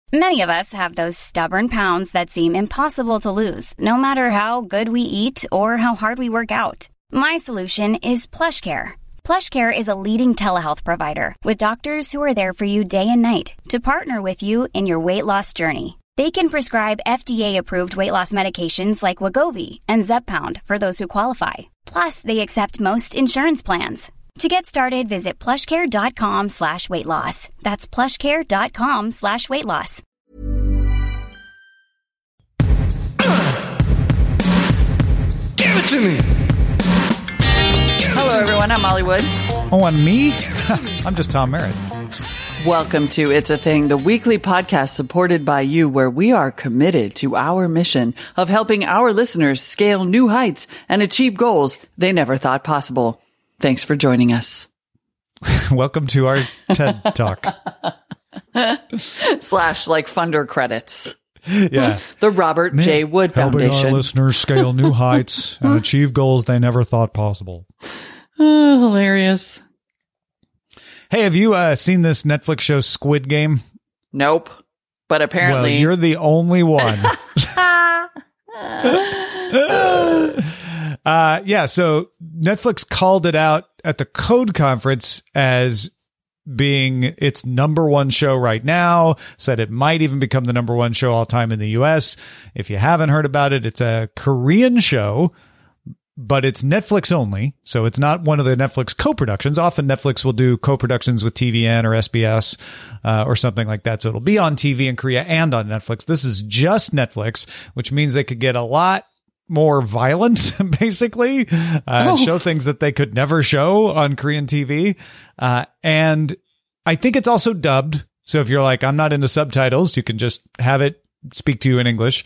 Many of us have those stubborn pounds that seem impossible to lose, no matter how good we eat or how hard we work out. My solution is PlushCare. PlushCare is a leading telehealth provider with doctors who are there for you day and night to partner with you in your weight loss journey. They can prescribe FDA-approved weight loss medications like Wegovy and Zepbound for those who qualify. Plus, they accept most insurance plans. To get started, visit plushcare.com/weightloss. That's plushcare.com/weightloss. Give it to me! Hello, everyone. I'm Molly Wood. Oh, and me? I'm just Tom Merritt. Welcome to It's a Thing, the weekly podcast supported by you, where we are committed to our mission of helping our listeners scale new heights and achieve goals they never thought possible. Thanks for joining us. Welcome to our TED Talk. / like funder credits. Yeah. The Robert J. Wood Foundation. Helping our listeners scale new heights and achieve goals they never thought possible. Oh, hilarious. Hey, have you seen this Netflix show Squid Game? Nope. But apparently... Well, you're the only one. Yeah, so Netflix called it out at the Code Conference as being its number one show right now, said it might even become the number one show all time in the US. If you haven't heard about it, it's a Korean show, but it's Netflix only. So it's not one of the Netflix co-productions. Often Netflix will do co-productions with TVN or SBS or something like that. So it'll be on TV in Korea and on Netflix. This is just Netflix, which means they could get a lot more violent, basically, show things that they could never show on Korean TV. And I think it's also dubbed. So if you're like, I'm not into subtitles, you can just have it speak to you in English.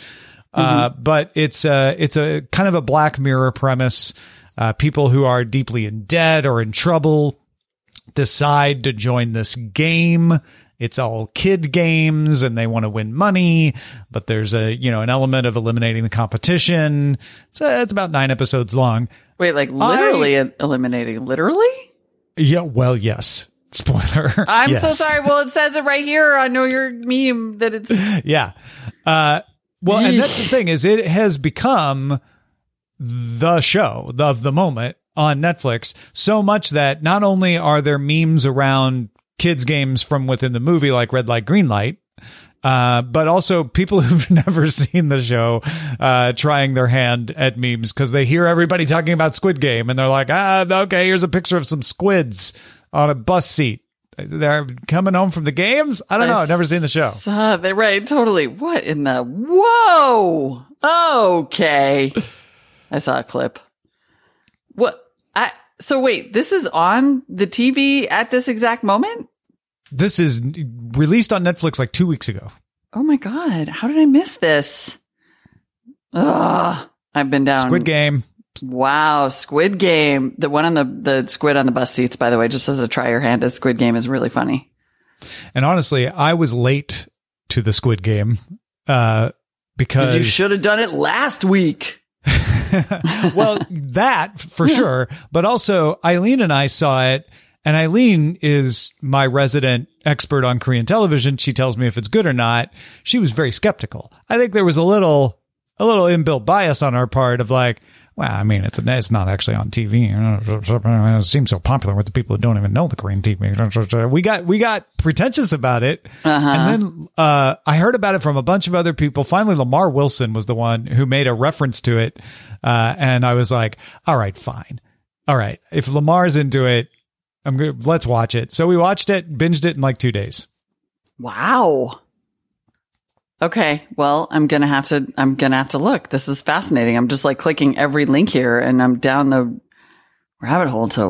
But it's a kind of a Black Mirror premise. People who are deeply in debt or in trouble decide to join this game. It's all kid games and they want to win money, but there's an element of eliminating the competition. It's about 9 episodes long. Wait, like literally eliminating? Literally? Yeah, well, yes. Spoiler. I'm yes. so sorry. Well, it says it right here. I know your meme that it's... Yeah. Well, and that's the thing is it has become the show of the moment on Netflix, so much that not only are there memes around kids games from within the movie, like Red Light, Green Light, but also people who've never seen the show trying their hand at memes because they hear everybody talking about Squid Game and they're like, okay, here's a picture of some squids on a bus seat. They're coming home from the games? I don't know. I've never seen the show. They're right. Totally. What in the... Whoa. Okay. I saw a clip. What? So wait, this is on the TV at this exact moment? This is released on Netflix like 2 weeks ago. Oh my God. How did I miss this? Ugh. I've been down. Squid Game. Wow. Squid Game. The one on the squid on the bus seats, by the way, just as a try your hand at Squid Game is really funny. And honestly, I was late to the Squid Game because you should have done it last week. Well, that for sure. But also Eileen and I saw it, and Eileen is my resident expert on Korean television. She tells me if it's good or not. She was very skeptical. I think there was a little inbuilt bias on our part of like, well, I mean, it's not actually on TV. It seems so popular with the people who don't even know the Korean TV. We got pretentious about it. And then I heard about it from a bunch of other people. Finally, Lamar Wilson was the one who made a reference to it. And I was like, all right, fine. All right. If Lamar's into it, let's watch it. So we watched it, binged it in like 2 days. Wow. Okay, well, I'm gonna have to look. This is fascinating. I'm just like clicking every link here, and I'm down the rabbit hole to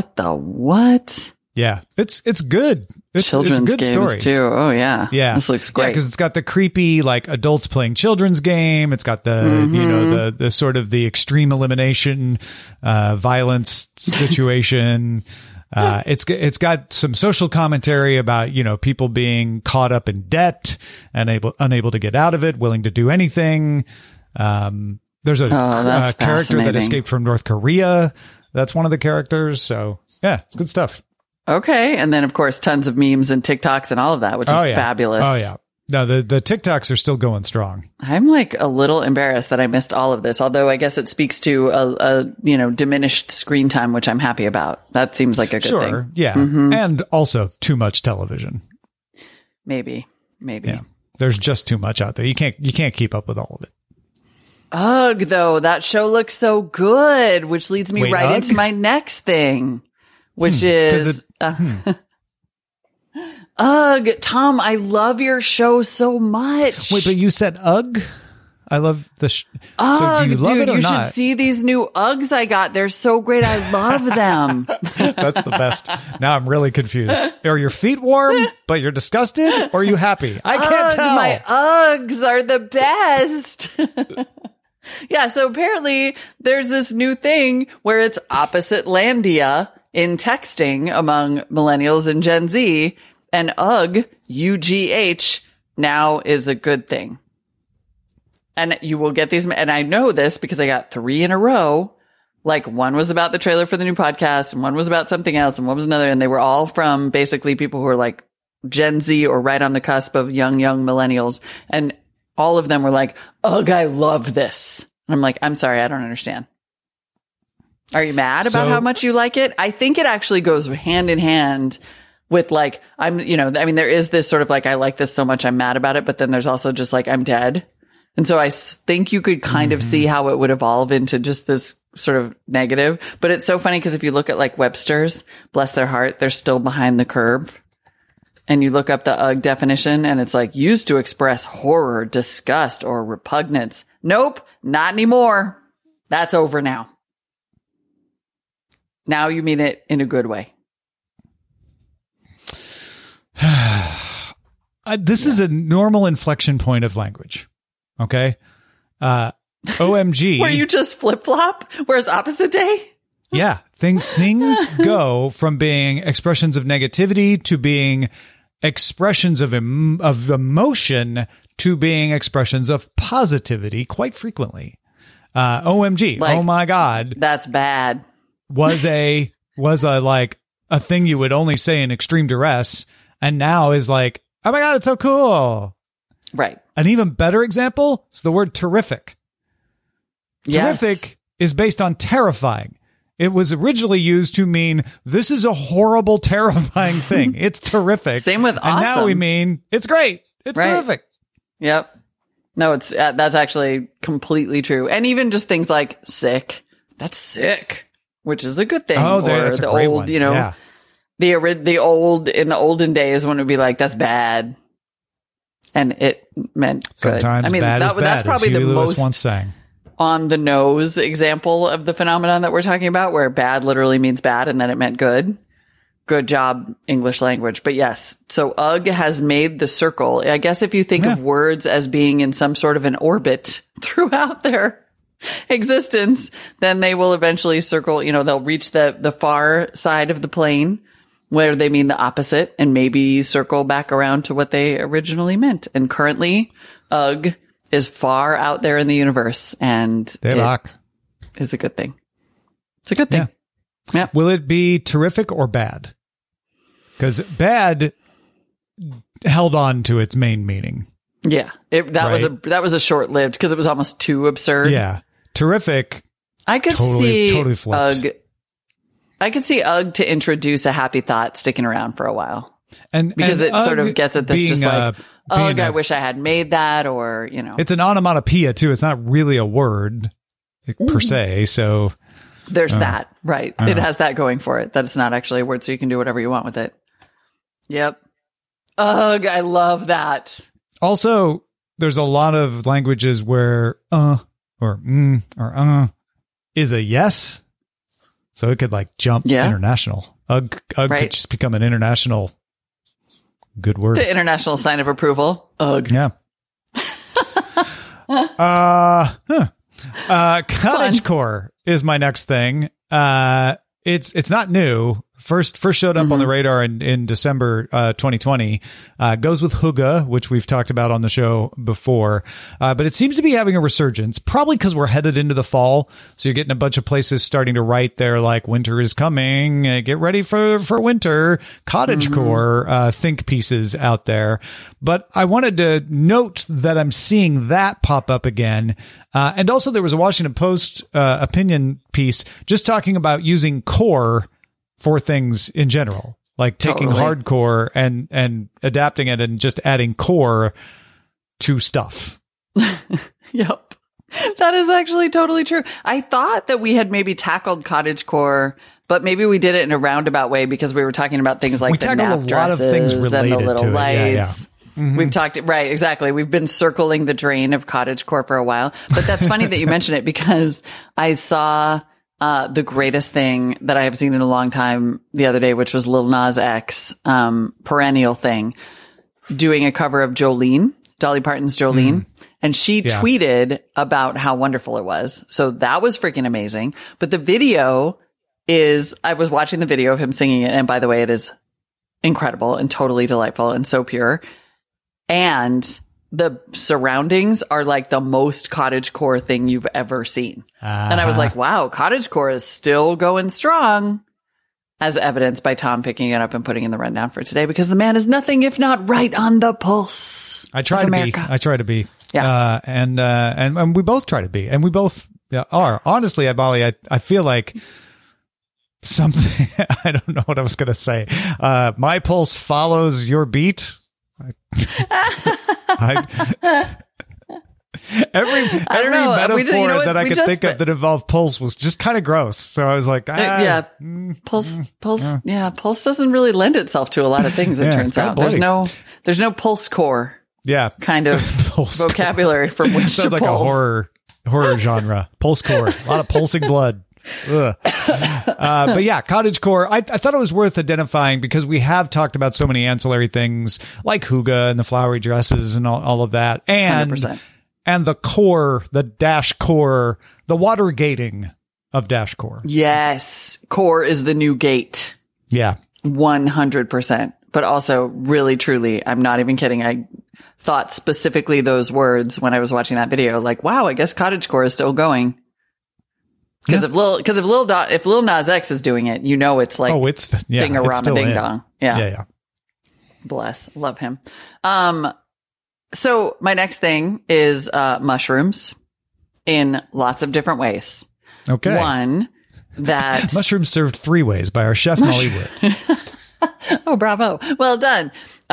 what? Yeah, it's good. Children's it's a good games story too. Oh yeah, This looks great because it's got the creepy like adults playing children's game. It's got the the sort of the extreme elimination, violence situation. It's got some social commentary about, people being caught up in debt and unable to get out of it, willing to do anything. There's a character that escaped from North Korea. That's one of the characters. So yeah, it's good stuff. Okay. And then of course, tons of memes and TikToks and all of that, which is fabulous. Oh yeah. No, the TikToks are still going strong. I'm like a little embarrassed that I missed all of this, although I guess it speaks to a diminished screen time, which I'm happy about. That seems like a good thing. Sure, yeah. And also too much television. Maybe. Yeah. There's just too much out there. You can't keep up with all of it. Ugh, though, that show looks so good, which leads me right into my next thing, which is... Ugh, Tom, I love your show so much. Wait, but you said ugh? I love the Ugh, so do you love dude, it or you not? should see these new Uggs I got. They're so great. I love them. That's the best. Now I'm really confused. Are your feet warm, but you're disgusted? Or are you happy? I can't tell. My Uggs are the best. Yeah, so apparently there's this new thing where it's opposite landia in texting among millennials and Gen Z. And UGH, UGH, now is a good thing. And you will get these. And I know this because I got 3 in a row. Like one was about the trailer for the new podcast and one was about something else and one was another. And they were all from basically people who are like Gen Z or right on the cusp of young millennials. And all of them were like, ugh, I love this. And I'm like, I'm sorry, I don't understand. Are you mad about how much you like it? I think it actually goes hand in hand with like, there is this sort of like, I like this so much, I'm mad about it. But then there's also just like, I'm dead. And so I think you could kind of see how it would evolve into just this sort of negative. But it's so funny because if you look at like Webster's, bless their heart, they're still behind the curve. And you look up the UGG definition and it's like used to express horror, disgust, or repugnance. Nope, not anymore. That's over now. Now you mean it in a good way. This is a normal inflection point of language. Okay. OMG. Where you just flip-flop? Whereas opposite day? Yeah. Things go from being expressions of negativity to being expressions of emotion to being expressions of positivity quite frequently. OMG. Like, oh my God. That's bad. Was a like a thing you would only say in extreme duress. And now is like, oh my God, it's so cool. Right. An even better example is the word terrific. Yes. Terrific is based on terrifying. It was originally used to mean this is a horrible, terrifying thing. It's terrific. Same with awesome. And now we mean it's great. It's right. terrific. Yep. No, it's that's actually completely true. And even just things like sick. That's sick, which is a good thing. Oh, or that's the a great old, one. Yeah. The old in the olden days when it would be like that's bad, and it meant good. Sometimes bad is bad, that's probably as the Huey Lewis most once sang. On the nose example of the phenomenon that we're talking about, where bad literally means bad and then it meant good. Good job, English language. But yes, so UGG has made the circle. I guess if you think of words as being in some sort of an orbit throughout their existence, then they will eventually circle, they'll reach the far side of the plane where they mean the opposite and maybe circle back around to what they originally meant. And currently, UGG is far out there in the universe, and it is a good thing. It's a good thing. Yeah. Will it be terrific or bad? Because bad held on to its main meaning. Yeah, that was a short-lived because it was almost too absurd. Yeah, terrific. I could totally flipped. I could see UGG to introduce a happy thought sticking around for a while. Because it sort of gets at this just like, ugh, I wish I had made that, or, It's an onomatopoeia, too. It's not really a word per se, so... There's that, right. It has that going for it, that it's not actually a word, so you can do whatever you want with it. Yep. Ugh, I love that. Also, there's a lot of languages where or is a yes. So it could like jump international. Ugh could just become an international good word. The international sign of approval. Ugh. Yeah. Cottagecore is my next thing. It's not new. First showed up on the radar in December 2020. Goes with Hygge, which we've talked about on the show before. But it seems to be having a resurgence, probably because we're headed into the fall. So you're getting a bunch of places starting to write their like winter is coming, get ready for winter, cottagecore think pieces out there. But I wanted to note that I'm seeing that pop up again. And also there was a Washington Post opinion piece just talking about using core for things in general, like taking hardcore and adapting it and just adding core to stuff. Yep. That is actually totally true. I thought that we had maybe tackled cottagecore, but maybe we did it in a roundabout way because we were talking about things like the nap dresses and the little lights. Mm-hmm. We've talked, right, exactly. We've been circling the drain of cottagecore for a while, but that's funny that you mention it because I saw the greatest thing that I have seen in a long time the other day, which was Lil Nas X, perennial thing, doing a cover of Jolene, Dolly Parton's Jolene. And she tweeted about how wonderful it was. So that was freaking amazing. But the video is, I was watching the video of him singing it. And by the way, it is incredible and totally delightful and so pure. And the surroundings are like the most cottagecore thing you've ever seen. And I was like, wow, cottagecore is still going strong, as evidenced by Tom picking it up and putting in the rundown for today, because the man is nothing if not right on the pulse. I try to be. Yeah. And we both try to be, and we both are. Honestly, Molly, I feel like something, I don't know what I was going to say. My pulse follows your beat. Every metaphor that I could think of that involved pulse was just kind of gross. So I was like, pulse doesn't really lend itself to a lot of things. It turns out there's no pulse core. Yeah, kind of vocabulary from which sounds to like pull. A horror genre. Pulse core, a lot of pulsing blood. But yeah, cottagecore, I thought it was worth identifying because we have talked about so many ancillary things like Hygge and the flowery dresses and all of that. And 100%. And the core, the dash core, the water gating of dash core. Yes. Core is the new gate. Yeah. 100%. But also really, truly, I'm not even kidding. I thought specifically those words when I was watching that video, like, wow, I guess cottagecore is still going. Because if Lil Nas X is doing it, you know it's like ding-a-rama ding-dong. Yeah. Bless. Love him. So my next thing is mushrooms in lots of different ways. Okay. One, that... mushrooms served 3 ways by our chef, Molly Wood. Oh, bravo. Well done.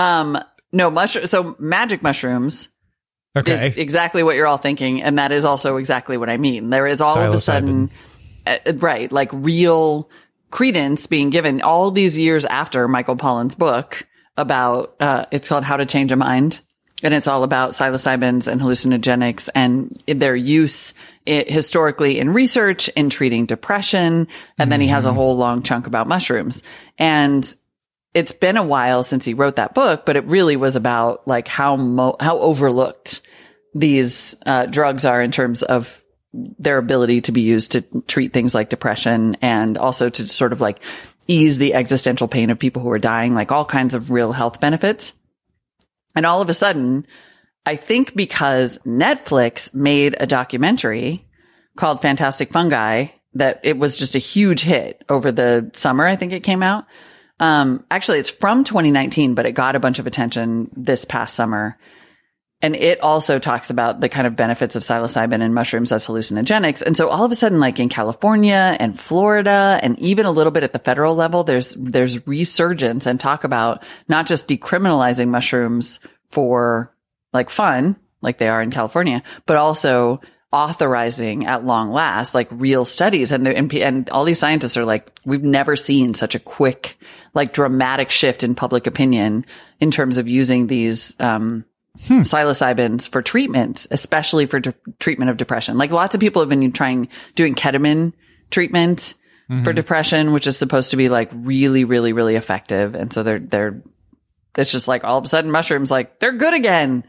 So magic mushrooms is exactly what you're all thinking. And that is also exactly what I mean. There is all of a sudden, right, like real credence being given all these years after Michael Pollan's book about, it's called How to Change a Mind. And it's all about psilocybins and hallucinogenics and their use historically in research, in treating depression. And then he has a whole long chunk about mushrooms. And it's been a while since he wrote that book, but it really was about like how overlooked these drugs are in terms of their ability to be used to treat things like depression and also to sort of like ease the existential pain of people who are dying, like all kinds of real health benefits. And all of a sudden, I think because Netflix made a documentary called Fantastic Fungi, that it was just a huge hit over the summer. I think it came out. Actually, it's from 2019, but it got a bunch of attention this past summer. And it also talks about the kind of benefits of psilocybin and mushrooms as hallucinogenics. And so all of a sudden, like in California and Florida, and even a little bit at the federal level, there's resurgence and talk about not just decriminalizing mushrooms for like fun, like they are in California, but also authorizing at long last, like real studies. And all these scientists are like, we've never seen such a quick, like dramatic shift in public opinion in terms of using these, psilocybins for treatment, especially for treatment of depression. Like lots of people have been doing ketamine treatment for depression, which is supposed to be like really, really, really effective. And so it's just like all of a sudden mushrooms, like they're good again.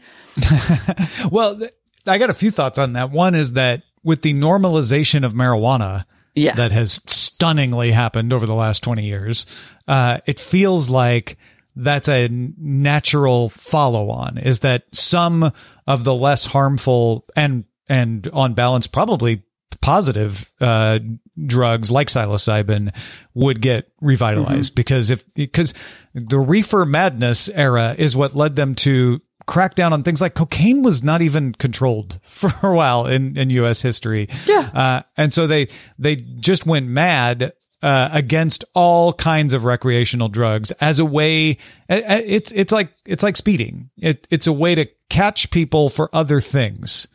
Well, I got a few thoughts on that. One is that with the normalization of marijuana, that has stunningly happened over the last 20 years. It feels like that's a natural follow-on, is that some of the less harmful and on balance probably positive drugs like psilocybin would get revitalized, because the reefer madness era is what led them to crack down on things like cocaine was not even controlled for a while in U.S. history. Yeah. And so they just went mad against all kinds of recreational drugs as a way. It's like speeding. It's a way to catch people for other things.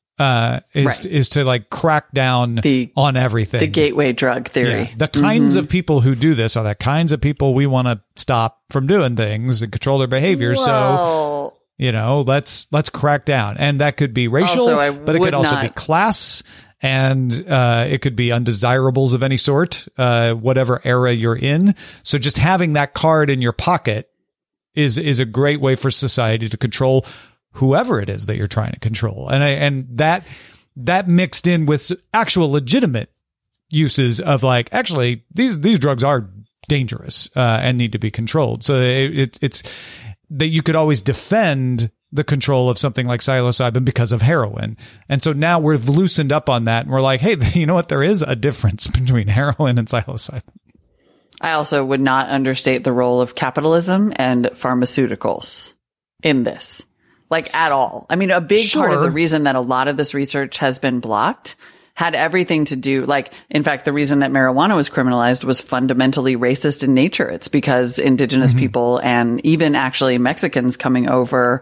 Is to like crack down on everything. The gateway drug theory. Yeah. The kinds of people who do this are the kinds of people we want to stop from doing things and control their behavior. Well, so, let's crack down. And that could be racial, but it could also be class, and it could be undesirables of any sort, whatever era you're in. So just having that card in your pocket is a great way for society to control whoever it is that you're trying to control. And that mixed in with actual legitimate uses of like, actually, these drugs are dangerous and need to be controlled. So it's that you could always defend the control of something like psilocybin because of heroin. And so now we've loosened up on that, and we're like, hey, you know what? There is a difference between heroin and psilocybin. I also would not understate the role of capitalism and pharmaceuticals in this. Like, at all. I mean, a big part of the reason that a lot of this research has been blocked had everything to do, like, in fact, the reason that marijuana was criminalized was fundamentally racist in nature. It's because indigenous people and even actually Mexicans coming over,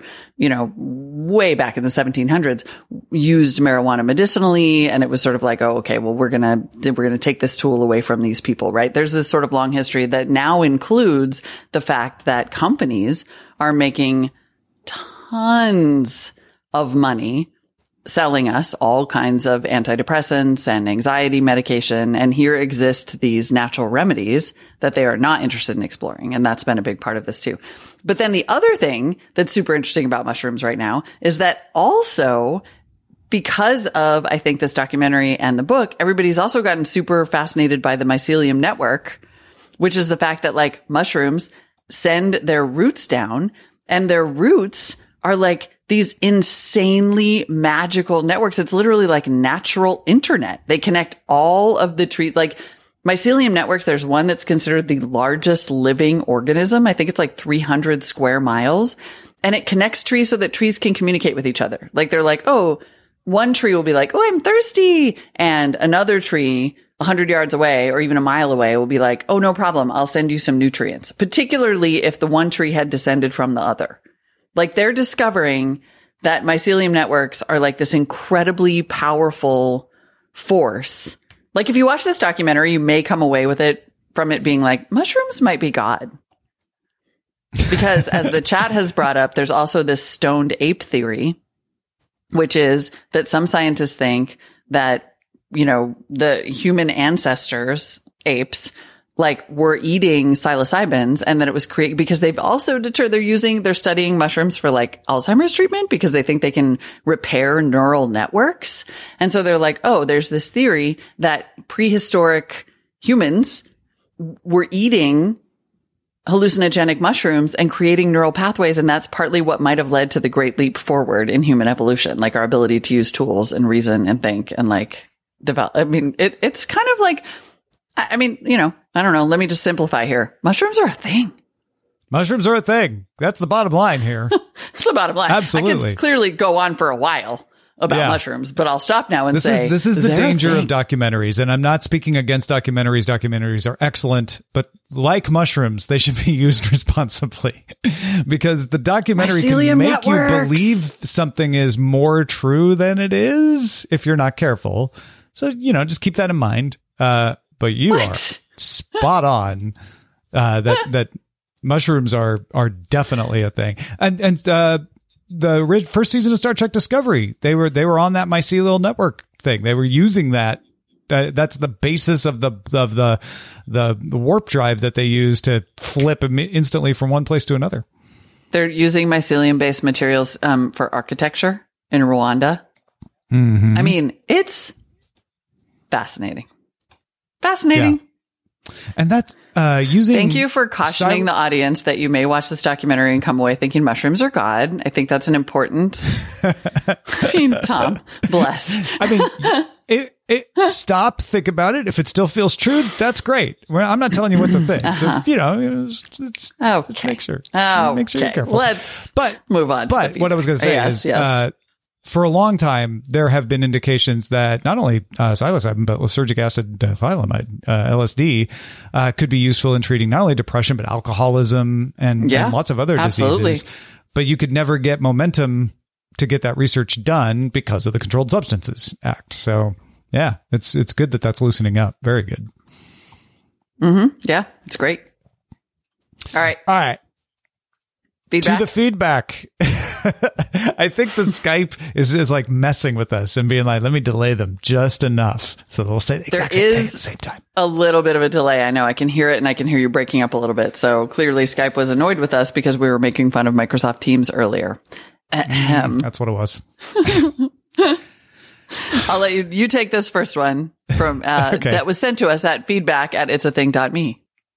way back in the 1700s used marijuana medicinally. And it was sort of like, oh, okay, well, we're going to take this tool away from these people, right? There's this sort of long history that now includes the fact that companies are making tons of money selling us all kinds of antidepressants and anxiety medication. And here exist these natural remedies that they are not interested in exploring. And that's been a big part of this too. But then the other thing that's super interesting about mushrooms right now is that also, because of, I think, this documentary and the book, everybody's also gotten super fascinated by the mycelium network, which is the fact that like mushrooms send their roots down, and their roots are like these insanely magical networks. It's literally like natural internet. They connect all of the trees. Like mycelium networks, there's one that's considered the largest living organism. I think it's like 300 square miles. And it connects trees so that trees can communicate with each other. Like they're like, oh, one tree will be like, oh, I'm thirsty. And another tree 100 yards away or even a mile away will be like, oh, no problem. I'll send you some nutrients, particularly if the one tree had descended from the other. Like they're discovering that mycelium networks are like this incredibly powerful force. Like if you watch this documentary, you may come away with it from it being like, mushrooms might be God. Because as the chat has brought up, there's also this stoned ape theory, which is that some scientists think that, the human ancestors, apes, like were eating psilocybins, and that it was created because they've also they're studying mushrooms for like Alzheimer's treatment because they think they can repair neural networks. And so they're like, oh, there's this theory that prehistoric humans were eating hallucinogenic mushrooms and creating neural pathways. And that's partly what might have led to the great leap forward in human evolution, like our ability to use tools and reason and think and like develop. I mean, it's kind of like, I mean, I don't know. Let me just simplify here. Mushrooms are a thing. Mushrooms are a thing. That's the bottom line here. That's the bottom line. Absolutely. I can clearly go on for a while about mushrooms, but I'll stop now and say this is the danger of documentaries. And I'm not speaking against documentaries. Documentaries are excellent, but like mushrooms, they should be used responsibly because the documentary can make you believe something is more true than it is if you're not careful. So, just keep that in mind. But you are spot on that mushrooms are definitely a thing. And the first season of Star Trek Discovery, they were on that mycelial network thing. They were using that. That's the basis of the warp drive that they use to flip instantly from one place to another. They're using mycelium based materials for architecture in Rwanda. Mm-hmm. I mean, it's fascinating. Fascinating. Yeah. And that's using. Thank you for cautioning the audience that you may watch this documentary and come away thinking mushrooms are God. I think that's an important. I mean, Tom, bless. I mean, stop, think about it. If it still feels true, that's great. Well, I'm not telling you what to think. Just, just make sure. Make sure you're careful. Let's move on. But what I was going to say is, for a long time, there have been indications that not only psilocybin, but lysergic acid diethylamide, LSD, could be useful in treating not only depression, but alcoholism and lots of other diseases. But you could never get momentum to get that research done because of the Controlled Substances Act. So, yeah, it's good that that's loosening up. Very good. Mm-hmm. Yeah, it's great. All right. Feedback? To the feedback. I think the Skype is like messing with us and being like, let me delay them just enough. So they'll say the exact same thing at the same time. A little bit of a delay. I know I can hear it and I can hear you breaking up a little bit. So clearly Skype was annoyed with us because we were making fun of Microsoft Teams earlier. That's what it was. I'll let you take this first one from that was sent to us at feedback@itsathing.me.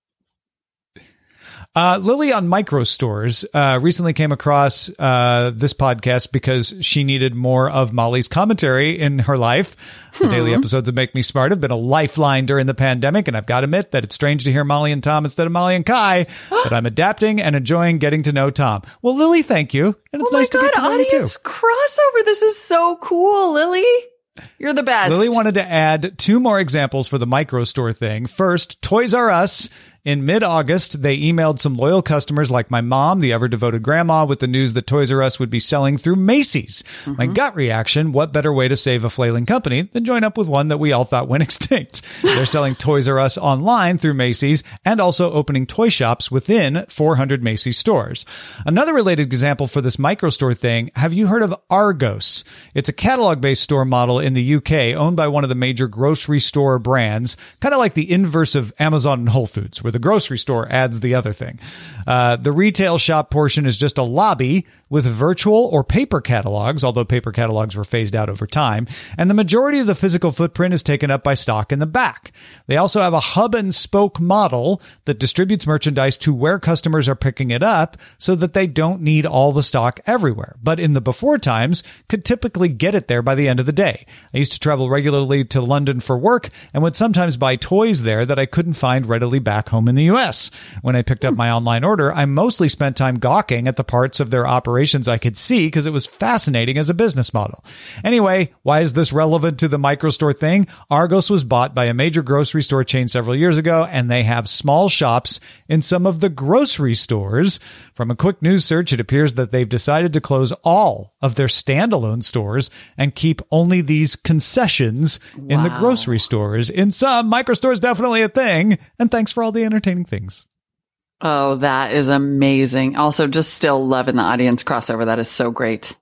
Lily on Microstores recently came across this podcast because she needed more of Molly's commentary in her life. The daily episodes of Make Me Smart have been a lifeline during the pandemic, and I've got to admit that it's strange to hear Molly and Tom instead of Molly and Kai, but I'm adapting and enjoying getting to know Tom. Well, Lily, thank you. And it's nice to get to know you too. Audience crossover. This is so cool, Lily. You're the best. Lily wanted to add 2 more examples for the Microstore thing. First, Toys R Us. In mid-August, they emailed some loyal customers like my mom, the ever-devoted grandma, with the news that Toys R Us would be selling through Macy's. Mm-hmm. My gut reaction, what better way to save a flailing company than join up with one that we all thought went extinct? They're selling Toys R Us online through Macy's and also opening toy shops within 400 Macy's stores. Another related example for this Microstore thing, have you heard of Argos? It's a catalog-based store model in the UK owned by one of the major grocery store brands, kind of like the inverse of Amazon and Whole Foods, where the grocery store adds the other thing. The retail shop portion is just a lobby with virtual or paper catalogs, although paper catalogs were phased out over time, and the majority of the physical footprint is taken up by stock in the back. They also have a hub and spoke model that distributes merchandise to where customers are picking it up so that they don't need all the stock everywhere, but in the before times could typically get it there by the end of the day. I used to travel regularly to London for work and would sometimes buy toys there that I couldn't find readily back home in the US. When I picked up my online order, I mostly spent time gawking at the parts of their operations I could see because it was fascinating as a business model. Anyway, why is this relevant to the Microstore thing? Argos was bought by a major grocery store chain several years ago, and they have small shops in some of the grocery stores. From a quick news search, it appears that they've decided to close all of their standalone stores and keep only these concessions in the grocery stores. In some, Microstore is definitely a thing, and thanks for all the entertaining things. Oh, that is amazing. Also, just still loving the audience crossover. That is so great.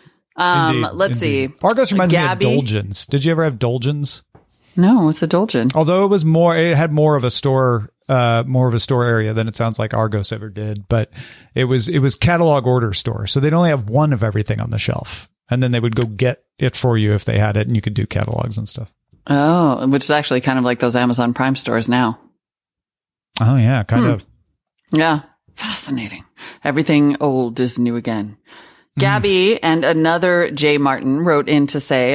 Let's see. Argos reminds me of Dolgens. Did you ever have Dolgens? No, it's a Dolgen. Although it had more of a store area than it sounds like Argos ever did, but it was catalog order store. So they'd only have one of everything on the shelf, and then they would go get it for you if they had it, and you could do catalogs and stuff. Oh, which is actually kind of like those Amazon Prime stores now. Oh yeah, kind of. Yeah. Fascinating. Everything old is new again. Gabby and another Jay Martin wrote in on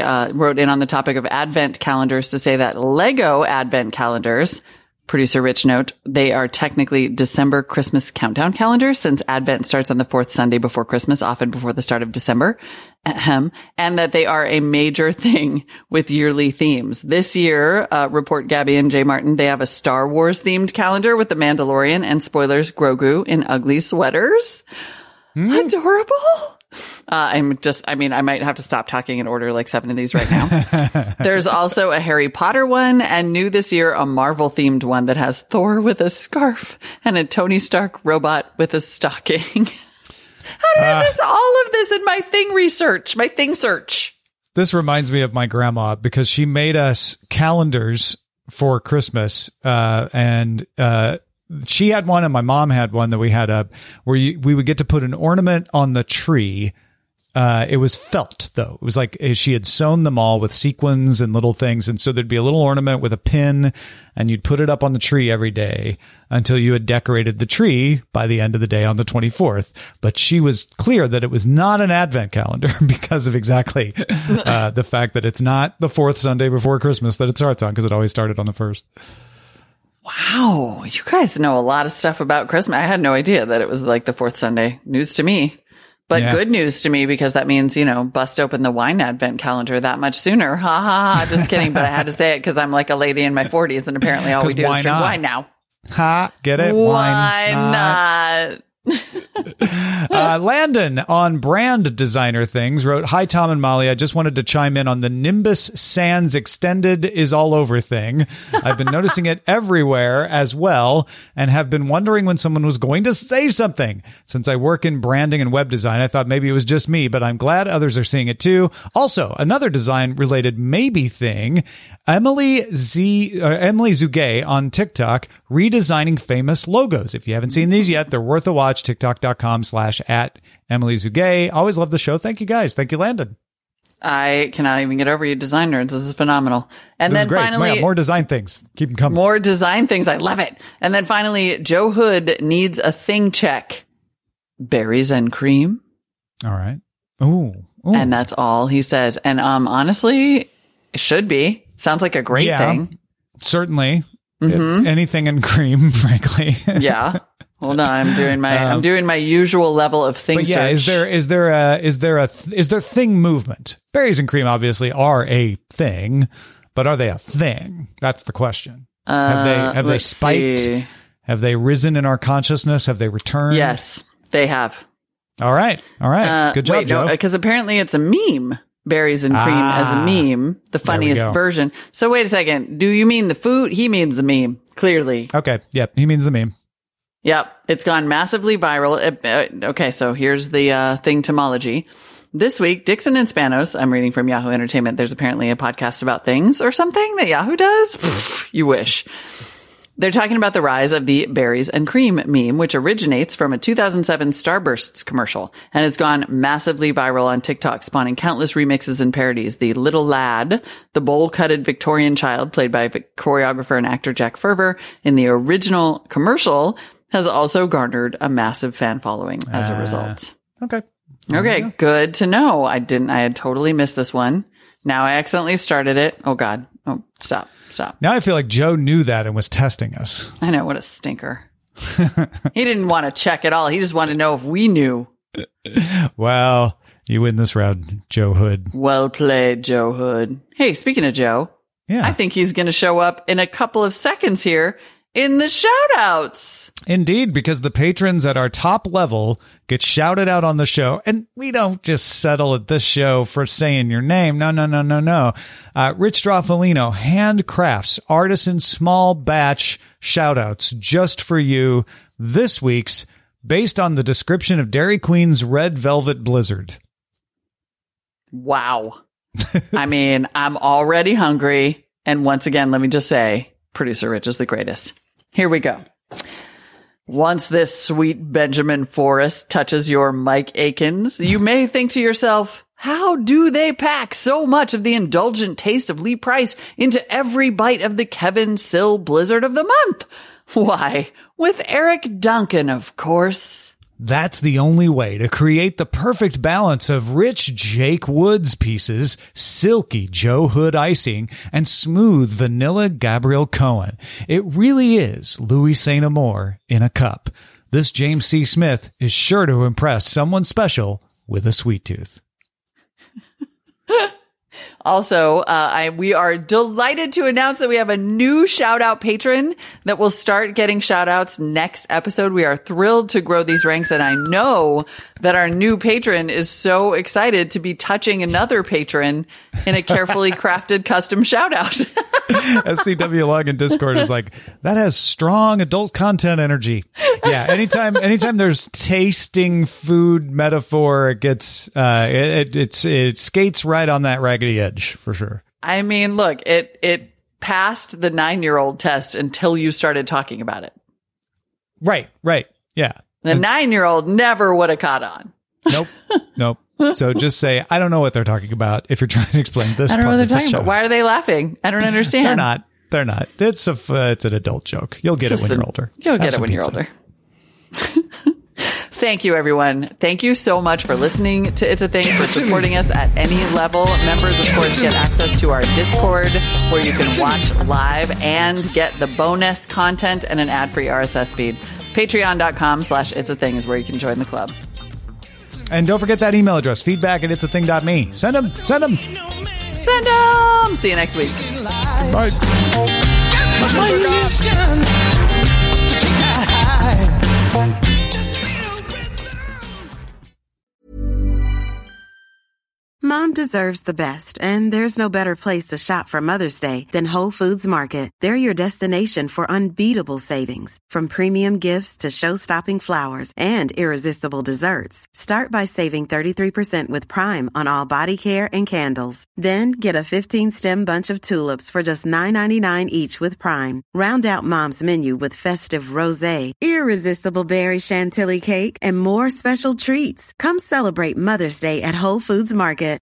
the topic of Advent calendars to say that Lego Advent calendars, producer Rich note, they are technically December Christmas countdown calendars since Advent starts on the 4th Sunday before Christmas, often before the start of December. And that they are a major thing with yearly themes. This year, report Gabby and Jay Martin, they have a Star Wars themed calendar with the Mandalorian and, spoilers, Grogu in ugly sweaters. Adorable. I might have to stop talking and order like 7 of these right now. There's also a Harry Potter one, and new this year, a Marvel themed one that has Thor with a scarf and a Tony Stark robot with a stocking. How did I miss all of this in my thing search? This reminds me of my grandma because she made us calendars for Christmas, and she had one and my mom had one that we had up where we would get to put an ornament on the tree felt, though. It was like she had sewn them all with sequins and little things. And so there'd be a little ornament with a pin, and you'd put it up on the tree every day until you had decorated the tree by the end of the day on the 24th. But she was clear that it was not an advent calendar because of exactly the fact that it's not the fourth Sunday before Christmas that it starts on, because it always started on the first. Wow. You guys know a lot of stuff about Christmas. I had no idea that it was like the fourth Sunday. News to me. But good news to me, because that means, bust open the wine advent calendar that much sooner. Ha ha ha. Just kidding. But I had to say it because I'm like a lady in my 40s, and apparently all we do is drink wine now. Ha, get it? Why not? Landon on Brand Designer Things wrote, "Hi, Tom and Molly. I just wanted to chime in on the Nimbus Sans Extended is all over thing. I've been noticing it everywhere as well, and have been wondering when someone was going to say something. Since I work in branding and web design, I thought maybe it was just me, but I'm glad others are seeing it too. Also, another design related maybe thing, Emily Zugay on TikTok redesigning famous logos. If you haven't seen these yet, they're worth a watch. TikTok.com/@EmilyZugay. Always love the show. Thank you guys. Thank you, Landon. I cannot even get over you design nerds. This is phenomenal. And this then is great. finally, more design things. Keep them coming. More design things. I love it. And then finally, Joe Hood needs a thing check. Berries and cream. All right. Ooh. And that's all he says. And honestly, it should be. Sounds like a great thing. Certainly. Anything in cream, frankly. Yeah. Hold on, I'm doing my usual level of thing search. Is there thing movement? Berries and cream obviously are a thing, but are they a thing? That's the question. Have they spiked? See. Have they risen in our consciousness? Have they returned? Yes, they have. All right. Good job, Joe. Because apparently it's a meme. Berries and cream as a meme, the funniest version. So wait a second. Do you mean the food? He means the meme, clearly. Okay. Yep. He means the meme. Yep. It's gone massively viral. Okay. So here's the thingtomology. This week, Dixon and Spanos, I'm reading from Yahoo Entertainment. There's apparently a podcast about things or something that Yahoo does. Pfft, you wish. They're talking about the rise of the berries and cream meme, which originates from a 2007 Starbursts commercial and has gone massively viral on TikTok, spawning countless remixes and parodies. The little lad, the bowl-cutted Victorian child played by choreographer and actor Jack Ferver in the original commercial, has also garnered a massive fan following as a result. Okay. Okay, good to know. I had totally missed this one. Now I accidentally started it. Oh, God. Oh, stop. Now I feel like Joe knew that and was testing us. I know. What a stinker. He didn't want to check at all. He just wanted to know if we knew. Well, you win this round, Joe Hood. Well played, Joe Hood. Hey, speaking of Joe, I think he's going to show up in a couple of seconds here in the shout-outs. Indeed, because the patrons at our top level get shouted out on the show, and we don't just settle at this show for saying your name. No. Rich Straffolino handcrafts artisan small batch shout-outs just for you this week's, based on the description of Dairy Queen's Red Velvet Blizzard. Wow. I mean, I'm already hungry. And once again, let me just say, producer Rich is the greatest. Here we go. Once this sweet Benjamin Forrest touches your Mike Akins, you may think to yourself, how do they pack so much of the indulgent taste of Lee Price into every bite of the Kevin Sill Blizzard of the month? Why, with Eric Duncan, of course. That's the only way to create the perfect balance of rich Jake Woods pieces, silky Joe Hood icing, and smooth vanilla Gabrielle Cohen. It really is Louis St. Amour in a cup. This James C. Smith is sure to impress someone special with a sweet tooth. Also, we are delighted to announce that we have a new shout-out patron that will start getting shout-outs next episode. We are thrilled to grow these ranks, and I know that our new patron is so excited to be touching another patron in a carefully crafted custom shout-out. SCW Log in Discord is like, that has strong adult content energy. Yeah, anytime there's tasting food metaphor, it gets it skates right on that raggedy edge for sure. I mean, look, it passed the 9-year-old test until you started talking about it. Right. Yeah. The 9-year-old never would have caught on. Nope. So just say, I don't know what they're talking about if you're trying to explain this. I don't know what part they're of the talking show. about. Why are they laughing? I don't understand. They're not. It's an adult joke. You'll get it when you're older. You'll get it when you're older. Thank you, everyone. Thank you so much for listening to It's a Thing, for supporting us at any level. Members, of course, get access to our Discord, where you can watch live and get the bonus content and an ad-free RSS feed. Patreon.com/itsAthing is where you can join the club. And don't forget that email address, feedback@itsathing.me. Send them. Send them. See you next week. Bye. Mom deserves the best, and there's no better place to shop for Mother's Day than Whole Foods Market. They're your destination for unbeatable savings, from premium gifts to show-stopping flowers and irresistible desserts. Start by saving 33% with Prime on all body care and candles. Then get a 15-stem bunch of tulips for just $9.99 each with Prime. Round out Mom's menu with festive rosé, irresistible berry chantilly cake, and more special treats. Come celebrate Mother's Day at Whole Foods Market.